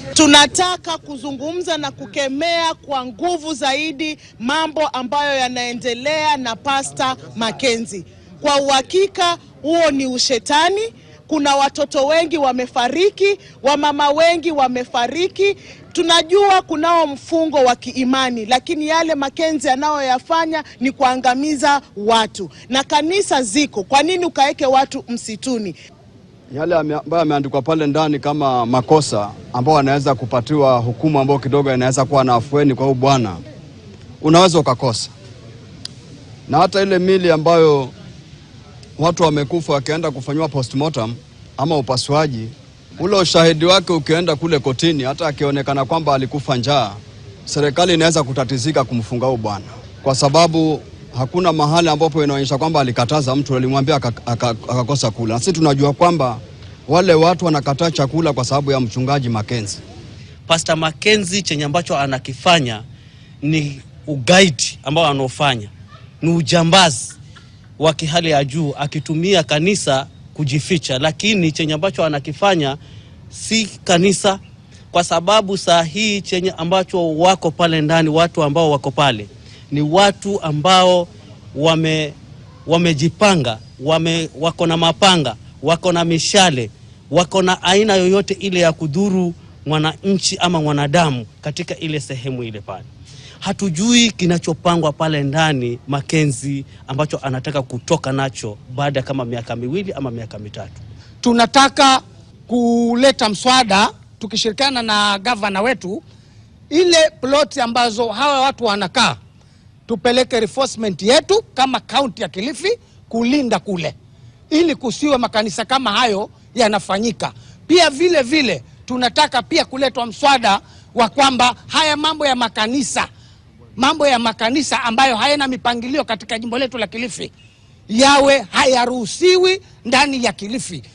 Tunataka kuzungumza na kukemea kwa nguvu zaidi mambo ambayo yanaendelea na Pastor Mackenzie. Kwa uhakika huo ni ushetani. Kuna watoto wengi wamefariki, wamama wengi wamefariki. Tunajua kunao mfungo wa kiimani, lakini yale Mackenzie anayoyafanya ni kuangamiza watu. Na kanisa ziko, kwa nini ukaeke watu msituni? Yale ambayo yameandikwa pale ndani kama makosa ambao anaweza kupatiwa hukumu ambao kidogo inaweza kuwa na afueni kwa bwana, unaweza ukakosa. Na hata ile mili ambayo watu wamekufa wakienda kufanywa postmortem ama upasuaji, ule ushahidi wake ukienda kule kotini, hata akionekana kwamba alikufa njaa, serikali inaweza kutatizika kumfunga huyo bwana, kwa sababu hakuna mahali ambapo inaonyesha kwamba alikataza mtu, alimwambia akakosa kula. Na sisi tunajua kwamba wale watu wanakataa chakula kwa sababu ya mchungaji Mackenzie. Pastor Mackenzie chenye ambacho anakifanya ni ugaidi ambao anaofanya, ni ujambazi wa kihali ya juu, akitumia kanisa kujificha. Lakini chenye ambacho anakifanya si kanisa, kwa sababu saa hii chenye ambacho wako pale ndani, watu ambao wako pale ni watu ambao wamejipanga, wako na mapanga, wako na mishale, wako na aina yoyote ile ya kudhuru mwananchi ama mwanadamu katika ile sehemu ile pale. Hatujui kinachopangwa pale ndani Mackenzie ambacho anataka kutoka nacho baada kama miaka 2 ama miaka 3. Tunataka kuleta mswada tukishirikiana na gavana wetu, ile plot ambazo hawa watu wanakaa, tupeleke reinforcement yetu kama county ya Kilifi kulinda kule, ili kusiwe makanisa kama hayo yanafanyika. Pia vile vile tunataka pia kuletwa mswada wa kwamba haya mambo ya makanisa ambayo hayana mipangilio katika jimbo letu la Kilifi yawe hayaruhusiwi ndani ya Kilifi.